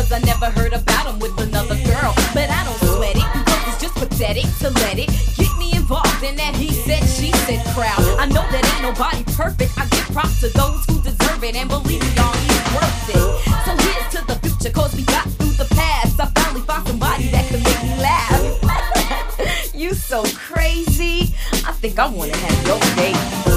cause I never heard about him with another girl. But I don't sweat it, cause it's just pathetic to let it get me involved in that he said, she said crowd. I know that ain't nobody perfect, I give props to those who deserve it, and believe me, y'all, he's worth it. So here's to the future, cause we got through the past. I finally found somebody that can make me laugh. You so crazy, I think I wanna have your date.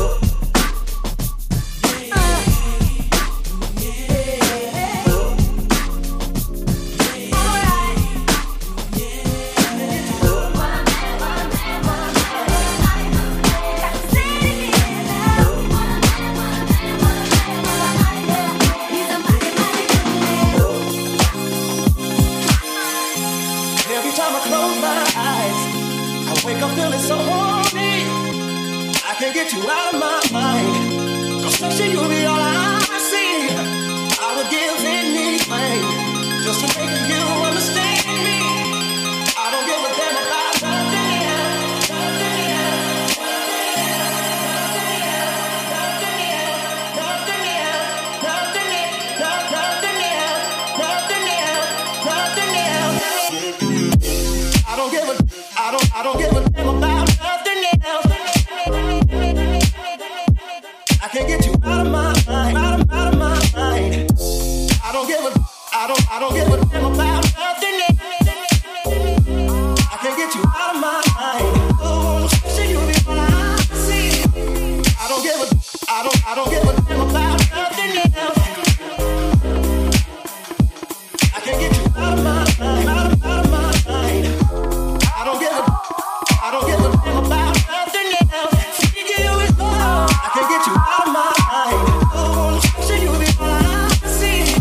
Get you out of my mind. Cause sexy, you'll be all I see. I would give anything just to make you understand me. I don't give a damn about nothing else. Nothing else. Nothing else. Nothing else. Nothing else. Nothing else. Nothing else. Nothing else. I don't give a damn about nothing else. I can't get you out of my mind, out of my mind. I don't give a damn about nothing. I can't get you out of my mind. Oh, see you be all I see. I don't give a damn about nothing else. I can't get you out of my mind, out of my mind. I don't give a damn about nothing else. I can't get you out of my mind. Oh, so you be all I see.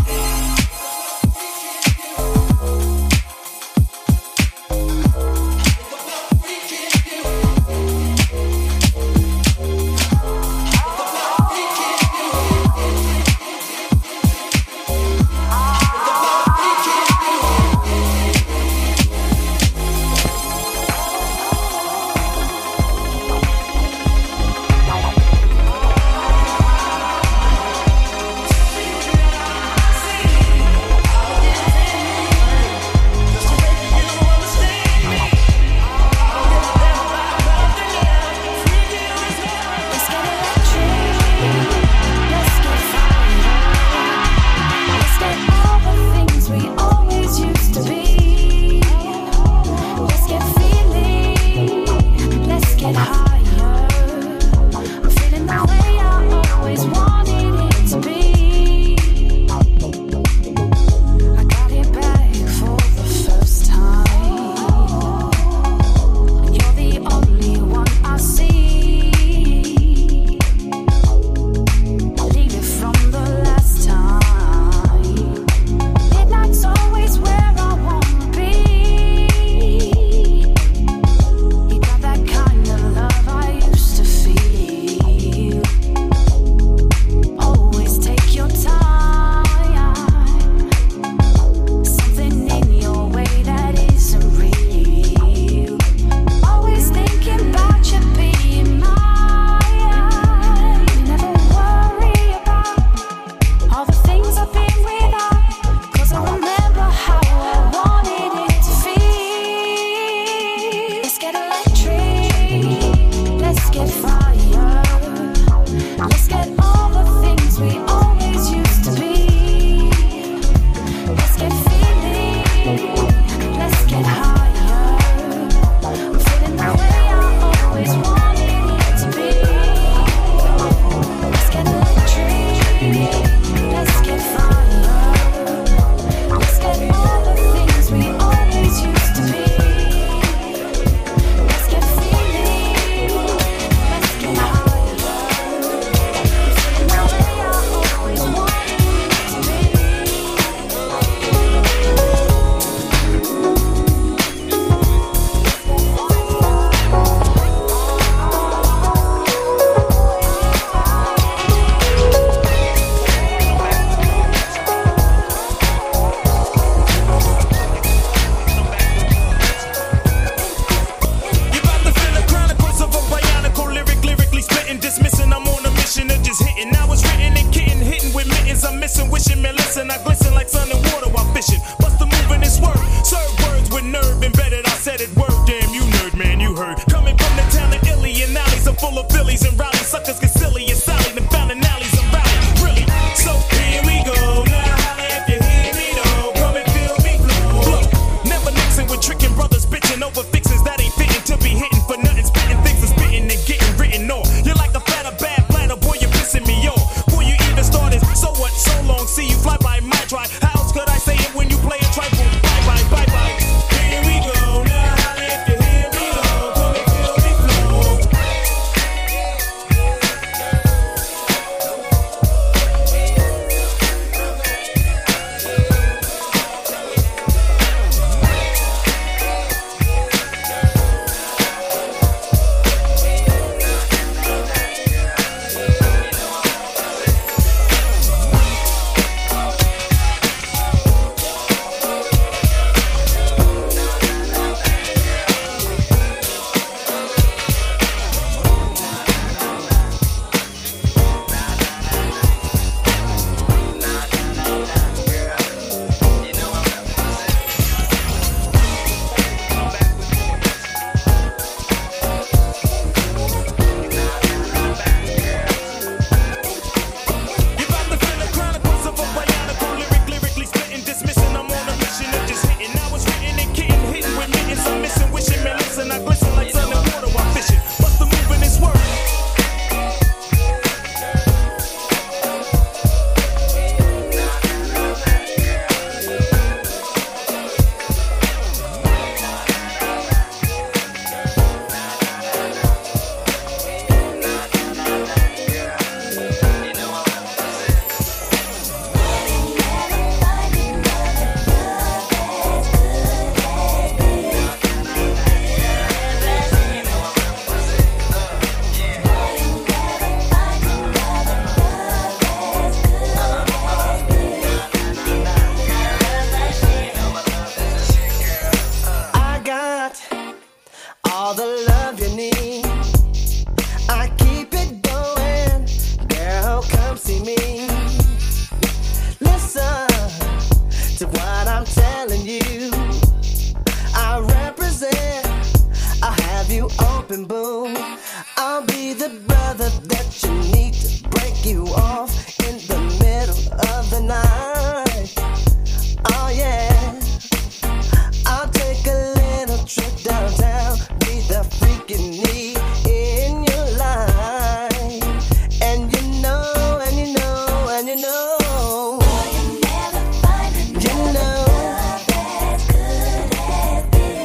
wishing, man, listen, I glisten like sun and water while fishing. see me. Listen to what I'm telling you. I represent, I'll have you open, boom. I'll be the brother that you need to break you off in the middle of the night. Oh yeah, I'll take a little trip downtown, be the freak you need in your life. And you know, and you know, and you know, boy, you'll never find another love as good as this.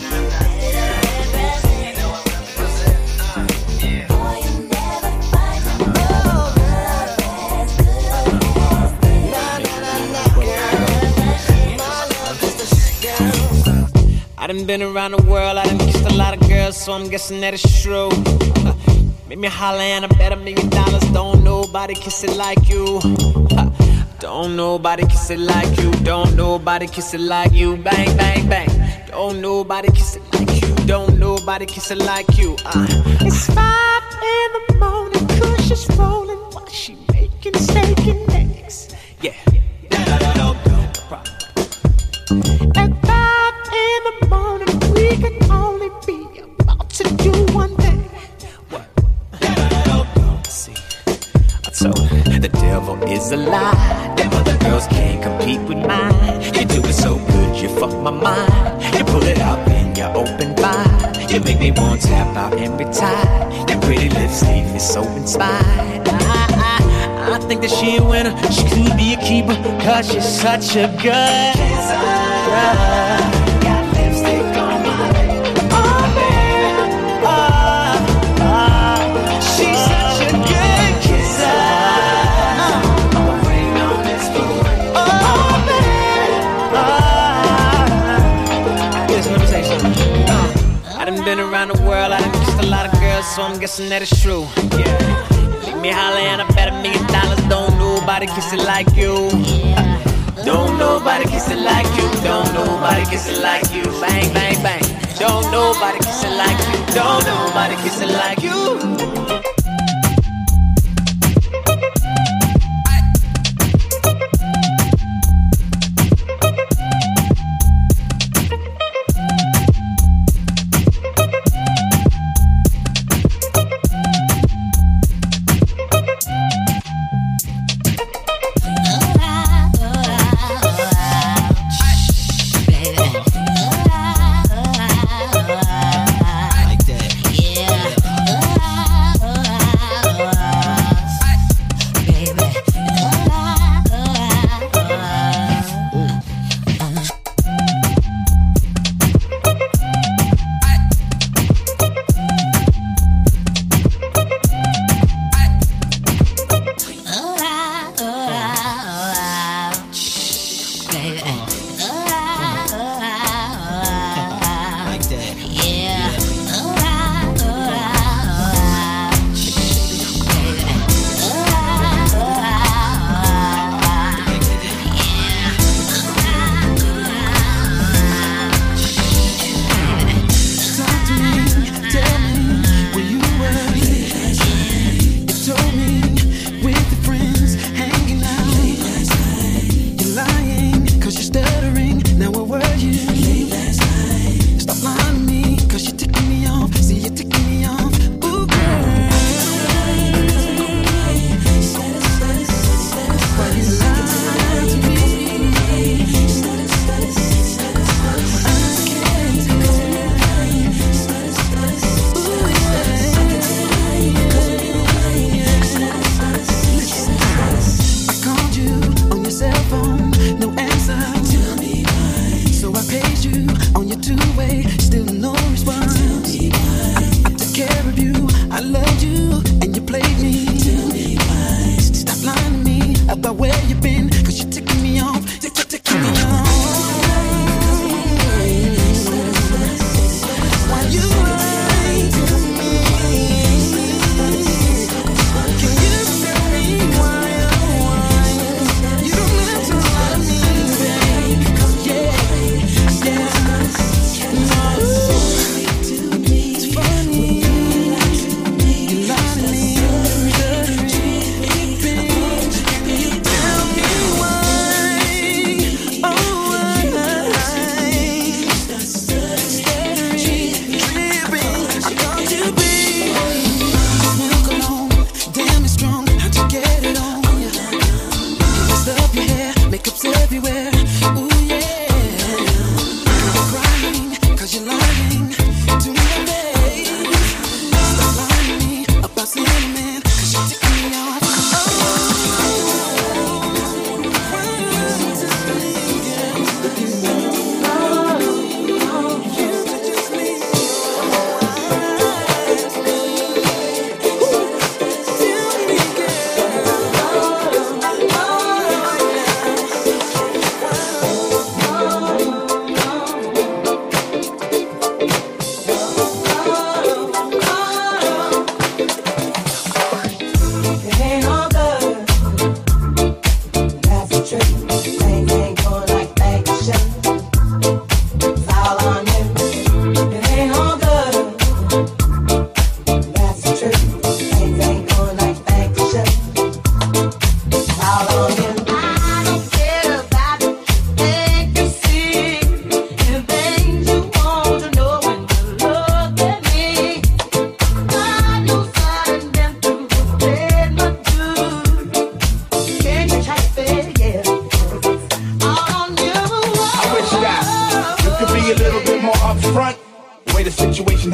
Boy, you'll never find another love as good as this. Nah, girl, my love is the shit, girl. I done been around the world, I done kissed a lot of girls, so I'm guessing that it's true. Make me holler and I bet $1 million. Don't nobody kiss it like you. Don't nobody kiss it like you. Don't nobody kiss it like you. Bang, bang, bang. Don't nobody kiss it like you. Don't nobody kiss it like you. It's 5 in the morning, kush is rolling while she making steak and eggs. Yeah. No problem. At 5 in the morning, we can only be about to do one thing. What? See, I told her the devil is a lie. Them other girls can't compete with mine. You do it so good, you fuck my mind. You pull it out and you open wide. You make me want to tap out and retire. Your pretty lips leave me so inspired. I think that she a winner. She could be a keeper, cause she's such a good kisser. Got lipstick on my lip. Oh man, she's such a good kisser. I'm waiting on this fool. Oh man, listen, let me say something. I done been around the world, I done kissed a lot of girls, so I'm guessing that it's true. Yeah. Leave me holler and I bet $1 million. Don't nobody kiss it like you. Don't nobody kiss it like you. Don't nobody kiss it like you. Bang, bang, bang. Don't nobody kiss it like you. Don't nobody kiss it like you. Like that. Yeah.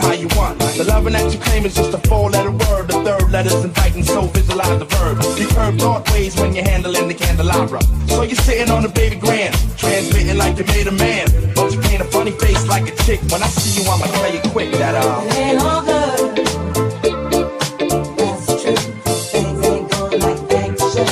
how you want. The loving that you claim is just a 4-letter word. The third letter's inviting, so visualize the verb. You curve thought ways when you're handling the candelabra. So you're sitting on a baby grand, transmitting like you made a man. But you paint a funny face like a chick. When I see you, I'ma tell you quick that it ain't all good. That's true. Things ain't going like they should.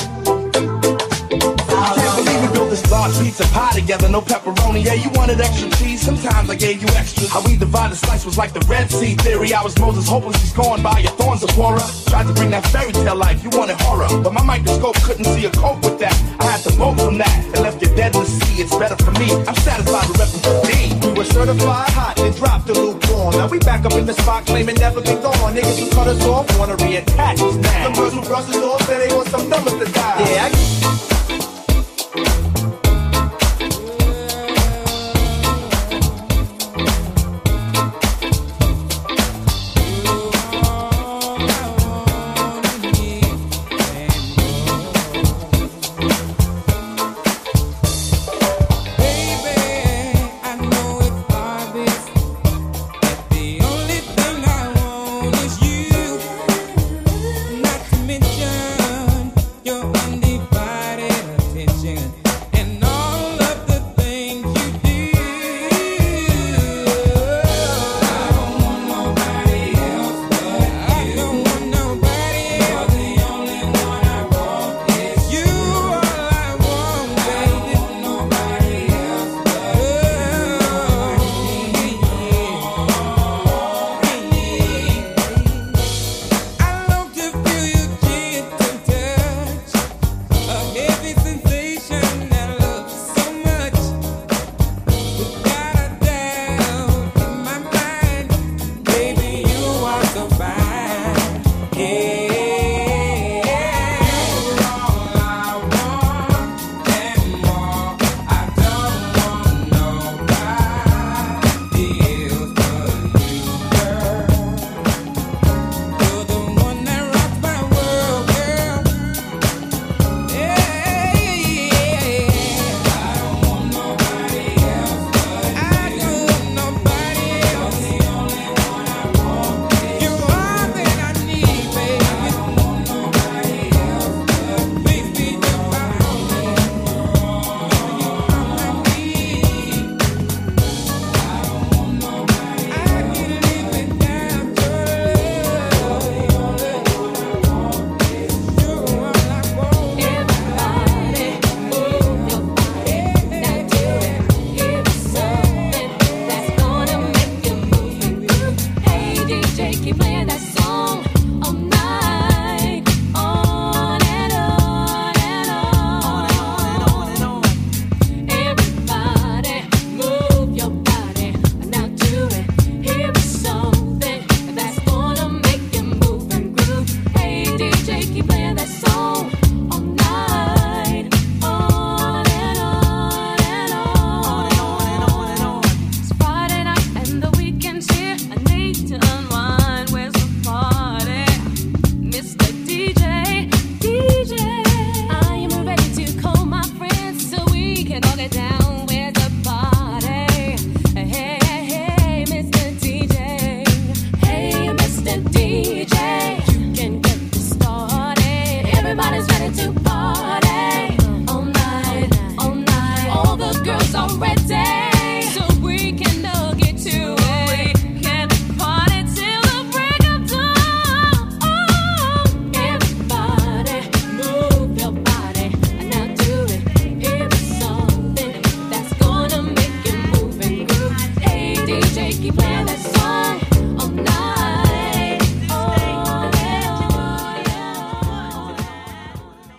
Can't believe we built this large pizza pie together, no pepperoni. Yeah, you wanted extra cheese. Sometimes I gave you extra. How we divided slice was like the Red Sea theory. I was Moses, hopeless he's gone by your thorns of Quora. Tried to bring that fairy tale life, you wanted horror, but my microscope couldn't see a cope with that. I had to vote from that and left you dead in the sea. It's better for me. I'm satisfied with repping for D. We were certified hot, then dropped the lukewarm. Now we back up in the spot, claiming never been gone. Niggas who cut us off wanna reattach us now. Some girls who brush us off say they want some numbers to die. Yeah, Everybody's ready to